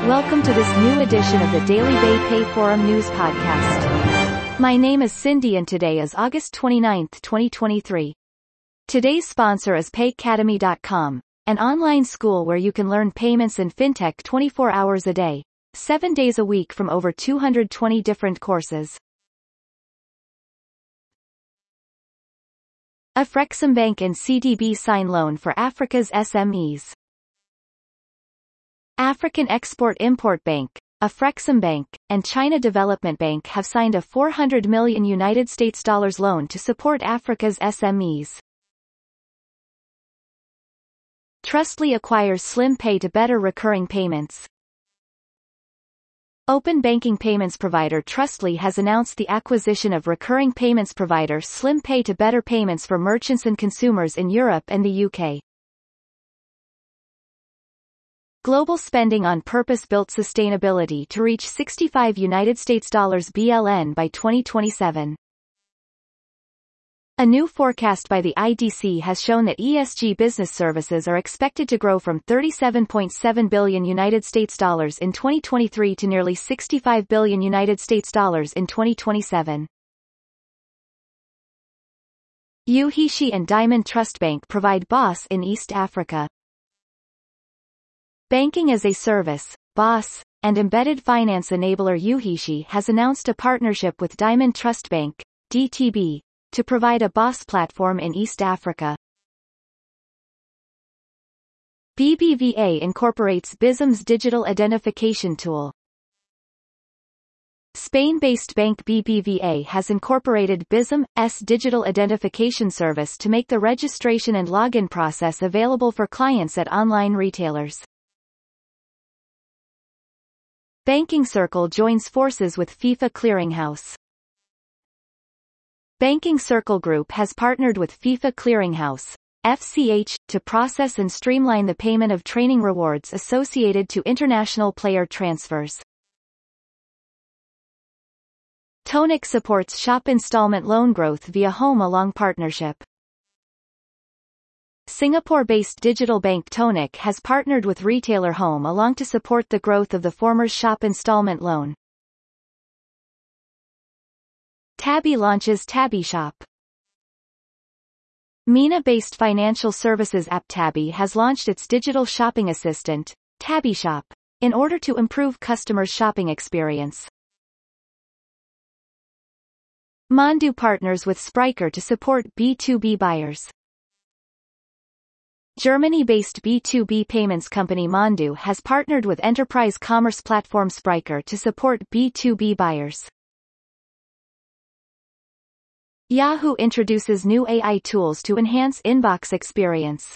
Welcome to this new edition of the Daily Bay Pay Forum News Podcast. My name is Cindy and today is August 29, 2023. Today's sponsor is PayCademy.com, an online school where you can learn payments and fintech 24 hours a day, 7 days a week from over 220 different courses. Afreximbank and CDB sign loan for Africa's SMEs. African Export-Import Bank, Afreximbank, and China Development Bank have signed a $400 million loan to support Africa's SMEs. Trustly acquires SlimPay to better recurring payments. Open banking payments provider Trustly has announced the acquisition of recurring payments provider SlimPay to better payments for merchants and consumers in Europe and the UK. Global spending on purpose-built sustainability to reach $65 BLN by 2027. A new forecast by the IDC has shown that ESG business services are expected to grow from $37.7 billion in 2023 to nearly $65 billion in 2027. Uhishi and Diamond Trust Bank provide BOSS in East Africa. Banking as a Service, BOSS, and embedded finance enabler Uhishi has announced a partnership with Diamond Trust Bank, DTB, to provide a BOSS platform in East Africa. BBVA incorporates Bizum's digital identification tool. Spain-based bank BBVA has incorporated Bizum's digital identification service to make the registration and login process available for clients at online retailers. Banking Circle joins forces with FIFA Clearinghouse. Banking Circle Group has partnered with FIFA Clearinghouse, FCH, to process and streamline the payment of training rewards associated to international player transfers. Tonic supports shop installment loan growth via Home Along partnership. Singapore-based digital bank Tonic has partnered with retailer Home Along to support the growth of the former shop installment loan. Tabby launches Tabby Shop. MENA-based financial services app Tabby has launched its digital shopping assistant, Tabby Shop, in order to improve customers' shopping experience. Mondu partners with Spryker to support B2B buyers. Germany-based B2B payments company Mondu has partnered with enterprise commerce platform Spryker to support B2B buyers. Yahoo introduces new AI tools to enhance inbox experience.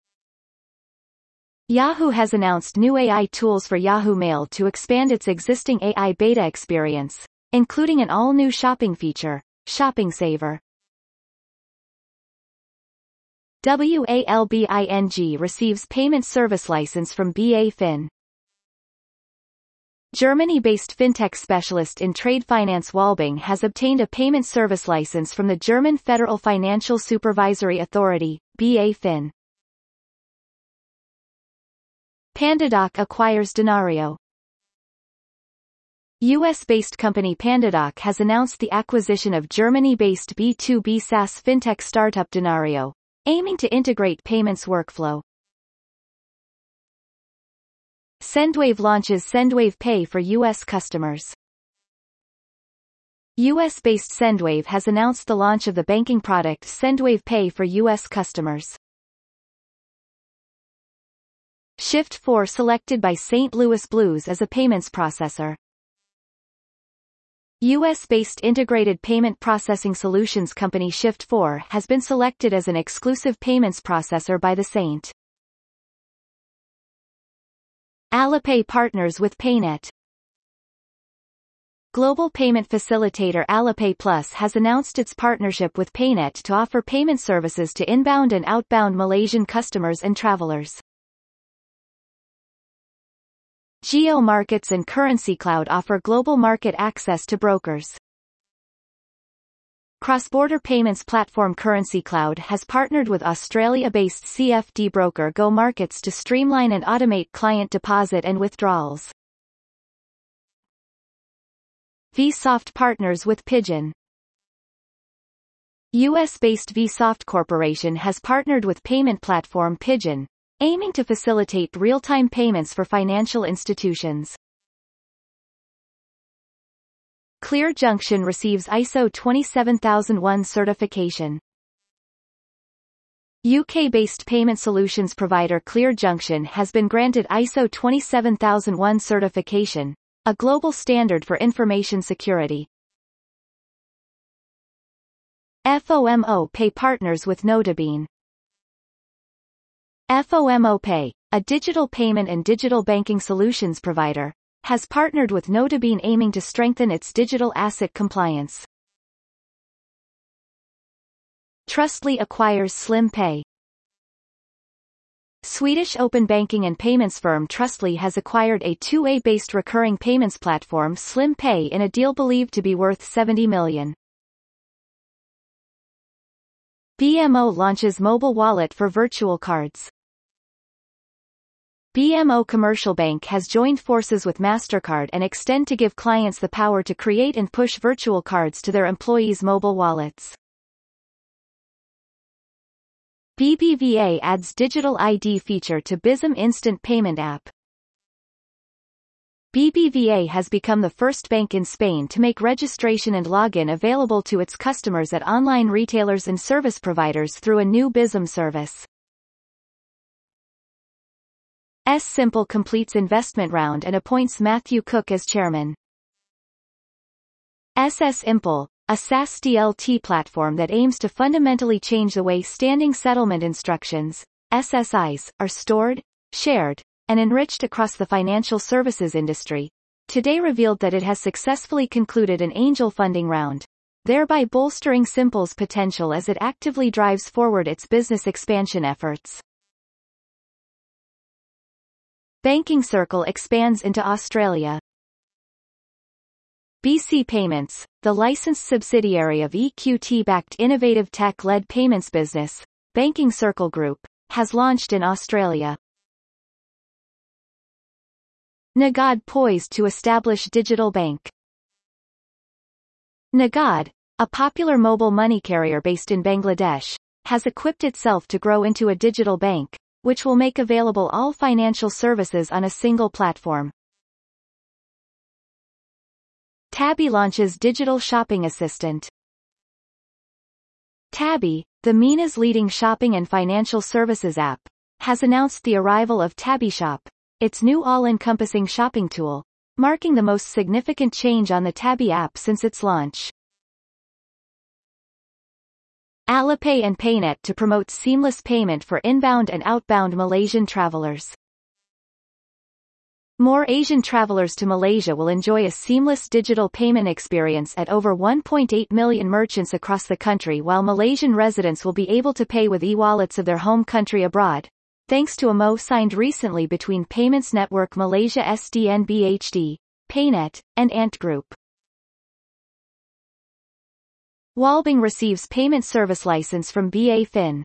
Yahoo has announced new AI tools for Yahoo Mail to expand its existing AI beta experience, including an all-new shopping feature, Shopping Saver. WALBING receives payment service license from BaFin. Germany-based fintech specialist in trade finance Walbing has obtained a payment service license from the German Federal Financial Supervisory Authority, BaFin. PandaDoc acquires Denario. US-based company PandaDoc has announced the acquisition of Germany-based B2B SaaS fintech startup Denario, aiming to integrate payments workflow. Sendwave launches Sendwave Pay for U.S. customers. U.S.-based Sendwave has announced the launch of the banking product Sendwave Pay for U.S. customers. Shift4 selected by St. Louis Blues as a payments processor. U.S.-based integrated payment processing solutions company Shift4 has been selected as an exclusive payments processor by the St. Alipay partners with Paynet. Global payment facilitator Alipay Plus has announced its partnership with Paynet to offer payment services to inbound and outbound Malaysian customers and travelers. Geo Markets and Currency Cloud offer global market access to brokers. Cross-border payments platform Currency Cloud has partnered with Australia-based CFD broker Go Markets to streamline and automate client deposit and withdrawals. Vsoft partners with Pigeon. US-based Vsoft Corporation has partnered with payment platform Pigeon, aiming to facilitate real-time payments for financial institutions. ClearJunction receives ISO 27001 certification. UK-based payment solutions provider ClearJunction has been granted ISO 27001 certification, a global standard for information security. FOMO Pay partners with Notabene. FOMO Pay, a digital payment and digital banking solutions provider, has partnered with Notabene aiming to strengthen its digital asset compliance. Trustly acquires SlimPay. Swedish open banking and payments firm Trustly has acquired a 2A-based recurring payments platform SlimPay in a deal believed to be worth $70 million. BMO launches mobile wallet for virtual cards. BMO Commercial Bank has joined forces with MasterCard and Extend to give clients the power to create and push virtual cards to their employees' mobile wallets. BBVA adds digital ID feature to Bizum instant payment app. BBVA has become the first bank in Spain to make registration and login available to its customers at online retailers and service providers through a new Bizum service. Simple completes investment round and appoints Matthew Cook as chairman. Simple, a SaaS DLT platform that aims to fundamentally change the way standing settlement instructions, SSIs, are stored, shared, and enriched across the financial services industry, today revealed that it has successfully concluded an angel funding round, thereby bolstering Simple's potential as it actively drives forward its business expansion efforts. Banking Circle expands into Australia. BC Payments, the licensed subsidiary of EQT-backed innovative tech-led payments business, Banking Circle Group, has launched in Australia. Nagad poised to establish digital bank. Nagad, a popular mobile money carrier based in Bangladesh, has equipped itself to grow into a digital bank, which will make available all financial services on a single platform. Tabby launches digital shopping assistant. Tabby, the MENA's leading shopping and financial services app, has announced the arrival of Tabby Shop, its new all-encompassing shopping tool, marking the most significant change on the Tabby app since its launch. Alipay and Paynet to promote seamless payment for inbound and outbound Malaysian travelers. More Asian travelers to Malaysia will enjoy a seamless digital payment experience at over 1.8 million merchants across the country, while Malaysian residents will be able to pay with e-wallets of their home country abroad, thanks to a MOU signed recently between Payments Network Malaysia SDN-BHD, Paynet, and Ant Group. Walbing receives payment service license from BA Fin.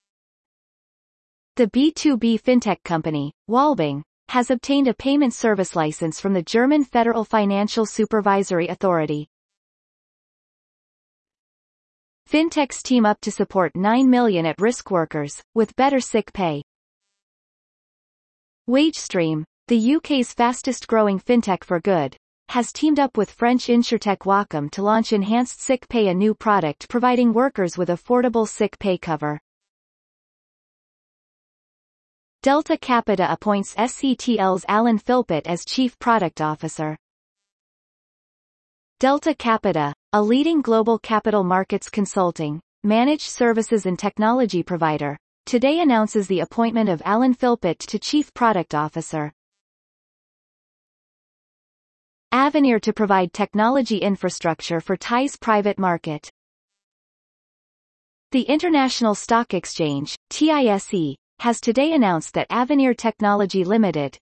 The B2B fintech company, Walbing, has obtained a payment service license from the German Federal Financial Supervisory Authority. Fintechs team up to support 9 million at-risk workers, with better sick pay. WageStream, the UK's fastest-growing fintech for good, has teamed up with French insurtech Wacom to launch Enhanced Sick Pay, a new product providing workers with affordable sick pay cover. Delta Capita appoints SCTL's Alan Philpott as Chief Product Officer. Delta Capita, a leading global capital markets consulting, managed services and technology provider, today announces the appointment of Alan Philpott to Chief Product Officer. Avenir to provide technology infrastructure for Thai's private market. The International Stock Exchange, TISE, has today announced that Avenir Technology Limited,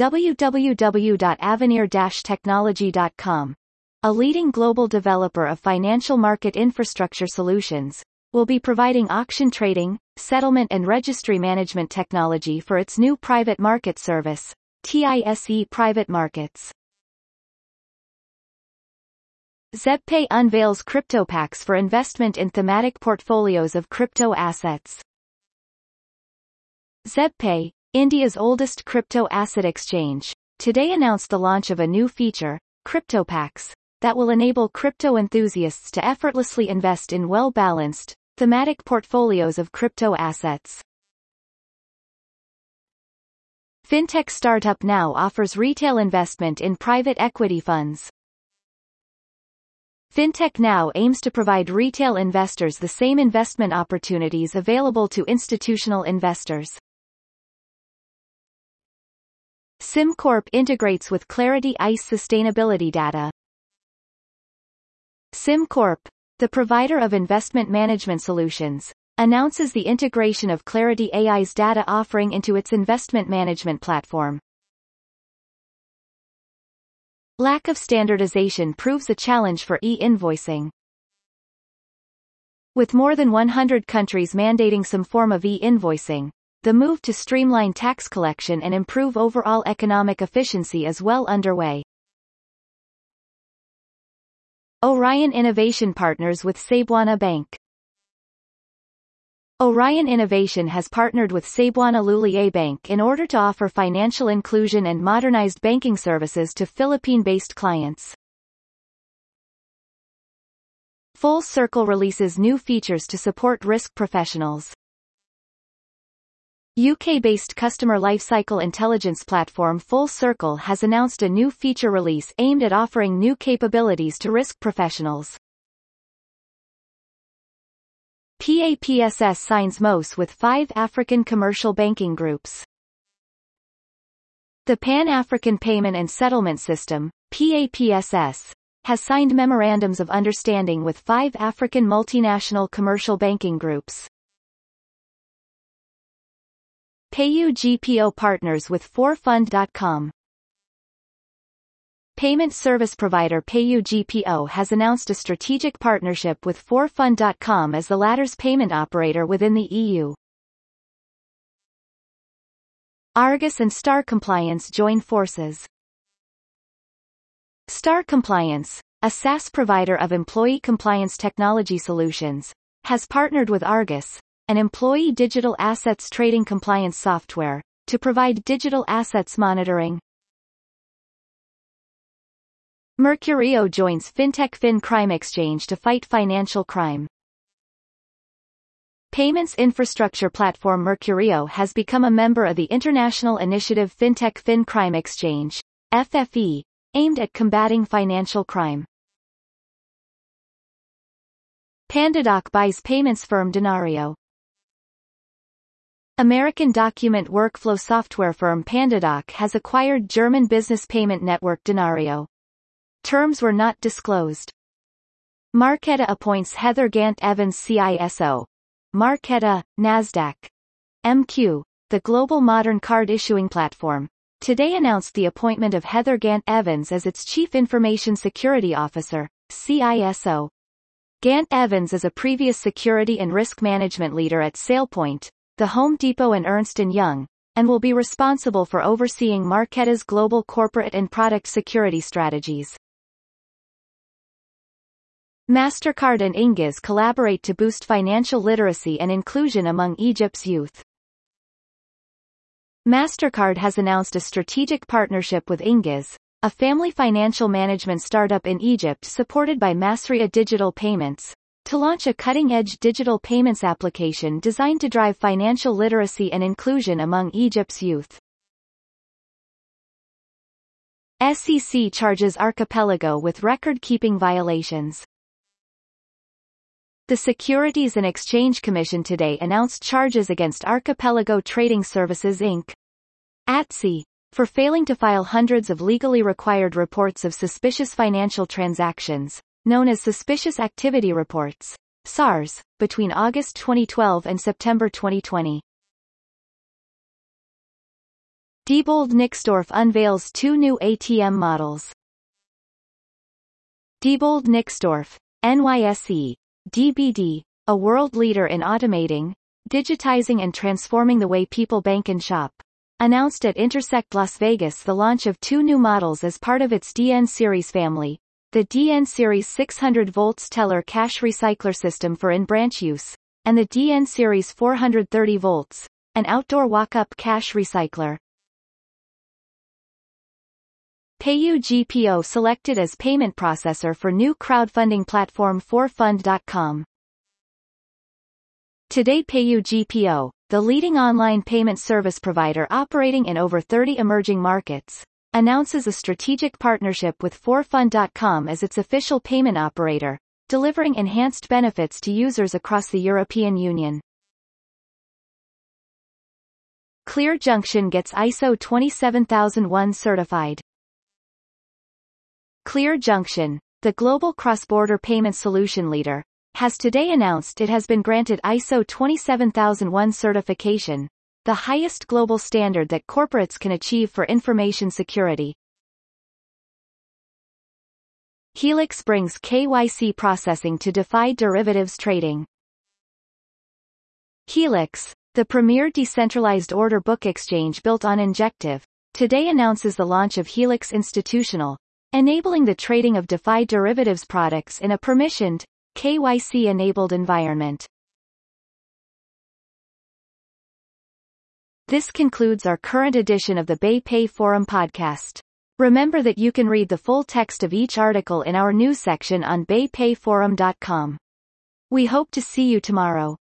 www.avenir-technology.com, a leading global developer of financial market infrastructure solutions, will be providing auction trading, settlement and registry management technology for its new private market service, TISE Private Markets. ZebPay unveils CryptoPacks for investment in thematic portfolios of crypto assets. ZebPay, India's oldest crypto asset exchange, today announced the launch of a new feature, CryptoPacks, that will enable crypto enthusiasts to effortlessly invest in well-balanced, thematic portfolios of crypto assets. Fintech startup Now offers retail investment in private equity funds. Fintech Now aims to provide retail investors the same investment opportunities available to institutional investors. SimCorp integrates with Clarity ICE sustainability data. SimCorp, the provider of investment management solutions, announces the integration of Clarity AI's data offering into its investment management platform. Lack of standardization proves a challenge for e-invoicing. With more than 100 countries mandating some form of e-invoicing, the move to streamline tax collection and improve overall economic efficiency is well underway. Orion Innovation partners with Cebuana Bank. Orion Innovation has partnered with Cebuana Lhuillier Bank in order to offer financial inclusion and modernized banking services to Philippine-based clients. Full Circle releases new features to support risk professionals. UK-based customer lifecycle intelligence platform Full Circle has announced a new feature release aimed at offering new capabilities to risk professionals. PAPSS signs MOS with 5 African commercial banking groups. The Pan-African Payment and Settlement System, PAPSS, has signed memorandums of understanding with 5 African multinational commercial banking groups. PayU-GPO partners with 4Fund.com. Payment service provider PayU-GPO has announced a strategic partnership with 4Fund.com as the latter's payment operator within the EU. Argus and Star Compliance join forces. Star Compliance, a SaaS provider of employee compliance technology solutions, has partnered with Argus, an employee digital assets trading compliance software, to provide digital assets monitoring. Mercurio joins Fintech FinCrime Exchange to fight financial crime. Payments infrastructure platform Mercurio has become a member of the international initiative Fintech FinCrime Exchange, FFE, aimed at combating financial crime. PandaDoc buys payments firm Denario. American document workflow software firm PandaDoc has acquired German business payment network Denario. Terms were not disclosed. Marqeta appoints Heather Gant Evans CISO. Marqeta, Nasdaq. MQ, the global modern card issuing platform, today announced the appointment of Heather Gant Evans as its Chief Information Security Officer, CISO. Gant Evans is a previous security and risk management leader at SailPoint, The Home Depot and Ernst & Young, and will be responsible for overseeing Marqeta's global corporate and product security strategies. MasterCard and Ingiz collaborate to boost financial literacy and inclusion among Egypt's youth. MasterCard has announced a strategic partnership with Ingiz, a family financial management startup in Egypt supported by Masria Digital Payments, to launch a cutting-edge digital payments application designed to drive financial literacy and inclusion among Egypt's youth. SEC charges Archipelago with record-keeping violations. The Securities and Exchange Commission today announced charges against Archipelago Trading Services Inc. ATSI, for failing to file hundreds of legally required reports of suspicious financial transactions, known as Suspicious Activity Reports, SARS, between August 2012 and September 2020. Diebold Nixdorf unveils 2 new ATM models. Diebold Nixdorf, NYSE, DBD, a world leader in automating, digitizing and transforming the way people bank and shop, announced at Intersect Las Vegas the launch of 2 new models as part of its DN series family, the DN Series 600 volts teller cash recycler system for in-branch use, and the DN Series 430 volts, an outdoor walk-up cash recycler. PayU-GPO selected as payment processor for new crowdfunding platform 4fund.com. Today PayU-GPO, the leading online payment service provider operating in over 30 emerging markets, announces a strategic partnership with 4fund.com as its official payment operator, delivering enhanced benefits to users across the European Union. Clear Junction gets ISO 27001 certified. Clear Junction, the global cross-border payment solution leader, has today announced it has been granted ISO 27001 certification, the highest global standard that corporates can achieve for information security. Helix brings KYC processing to DeFi derivatives trading. Helix, the premier decentralized order book exchange built on Injective, today announces the launch of Helix Institutional, enabling the trading of DeFi derivatives products in a permissioned, KYC-enabled environment. This concludes our current edition of the BayPay Forum podcast. Remember that you can read the full text of each article in our news section on baypayforum.com. We hope to see you tomorrow.